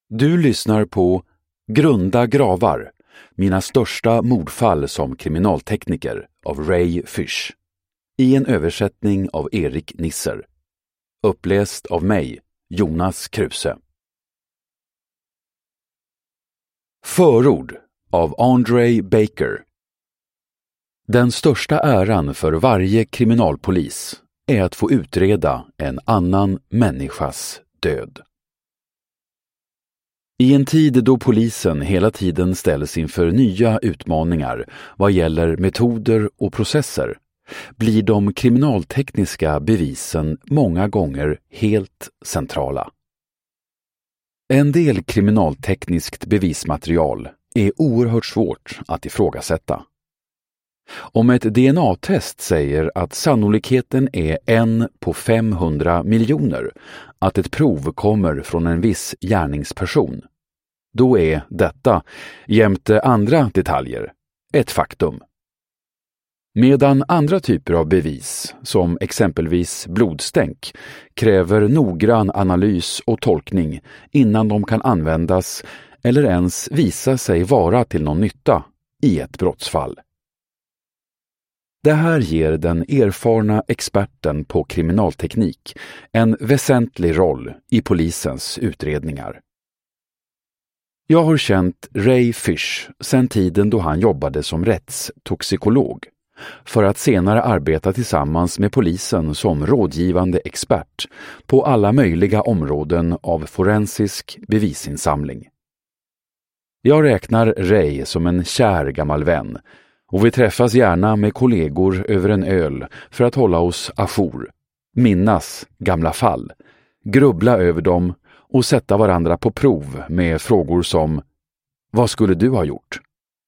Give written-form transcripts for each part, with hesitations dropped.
Du lyssnar på Grunda gravar, mina största mordfall som kriminaltekniker av Ray Fish. I en översättning av Erik Nisser. Uppläst av mig, Jonas Kruse. Förord av Andre Baker. Den största äran för varje kriminalpolis är att få utreda en annan människas död. I en tid då polisen hela tiden ställs inför nya utmaningar vad gäller metoder och processer blir de kriminaltekniska bevisen många gånger helt centrala. En del kriminaltekniskt bevismaterial är oerhört svårt att ifrågasätta. Om ett DNA-test säger att sannolikheten är 1 på 500 miljoner att ett prov kommer från en viss gärningsperson, då är detta, jämte andra detaljer, ett faktum. Medan andra typer av bevis, som exempelvis blodstänk, kräver noggrann analys och tolkning innan de kan användas eller ens visa sig vara till någon nytta i ett brottsfall. Det här ger den erfarna experten på kriminalteknik en väsentlig roll i polisens utredningar. Jag har känt Ray Fish sedan tiden då han jobbade som rättstoxikolog, för att senare arbeta tillsammans med polisen som rådgivande expert på alla möjliga områden av forensisk bevisinsamling. Jag räknar Ray som en kär gammal vän, och vi träffas gärna med kollegor över en öl för att hålla oss ajour, minnas gamla fall, grubbla över dem och sätta varandra på prov med frågor som: vad skulle du ha gjort?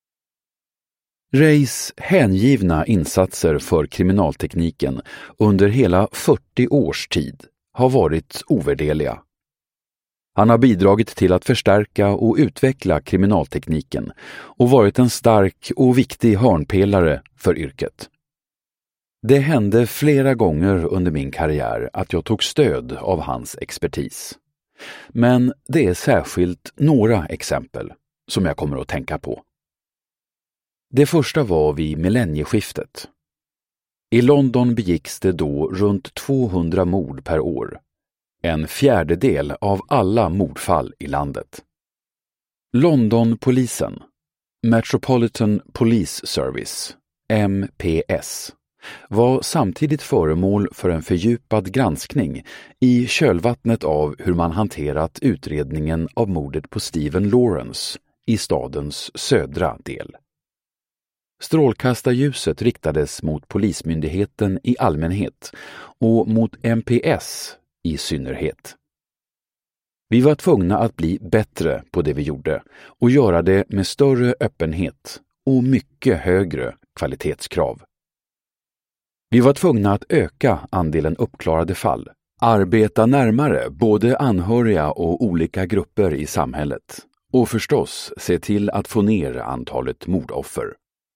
Rays hängivna insatser för kriminaltekniken under hela 40 års tid har varit ovärderliga. Han har bidragit till att förstärka och utveckla kriminaltekniken och varit en stark och viktig hörnpelare för yrket. Det hände flera gånger under min karriär att jag tog stöd av hans expertis. Men det är särskilt några exempel som jag kommer att tänka på. Det första var vid millennieskiftet. I London begicks det då runt 200 mord per år. En fjärdedel av alla mordfall i landet. Londonpolisen, Metropolitan Police Service, MPS, var samtidigt föremål för en fördjupad granskning i kölvattnet av hur man hanterat utredningen av mordet på Stephen Lawrence i stadens södra del. Strålkastarljuset riktades mot polismyndigheten i allmänhet och mot MPS i synnerhet. Vi var tvungna att bli bättre på det vi gjorde och göra det med större öppenhet och mycket högre kvalitetskrav. Vi var tvungna att öka andelen uppklarade fall, arbeta närmare både anhöriga och olika grupper i samhället och förstås se till att få ner antalet mordoffer.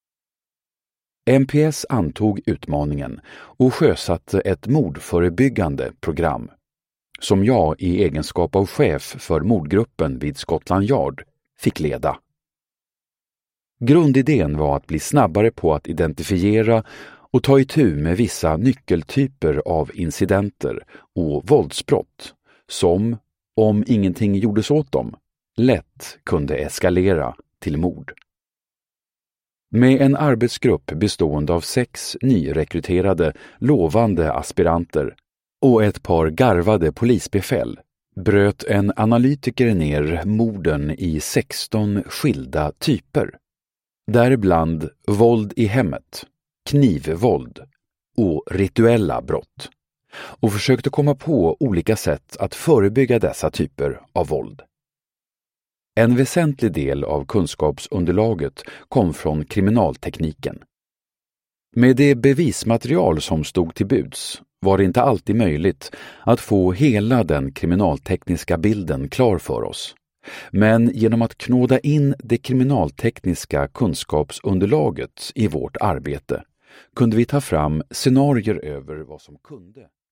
MPS antog utmaningen och sjösatte ett mordförebyggande program som jag i egenskap av chef för mordgruppen vid Scotland Yard fick leda. Grundidén var att bli snabbare på att identifiera och ta itu med vissa nyckeltyper av incidenter och våldsbrott som, om ingenting gjordes åt dem, lätt kunde eskalera till mord. Med en arbetsgrupp bestående av 6 nyrekryterade, lovande aspiranter och ett par garvade polisbefäl bröt en analytiker ner morden i 16 skilda typer. Däribland våld i hemmet, knivvåld och rituella brott, och försökte komma på olika sätt att förebygga dessa typer av våld. En väsentlig del av kunskapsunderlaget kom från kriminaltekniken. Med det bevismaterial som stod till buds var det inte alltid möjligt att få hela den kriminaltekniska bilden klar för oss. Men genom att knåda in det kriminaltekniska kunskapsunderlaget i vårt arbete kunde vi ta fram scenarier över vad som kunde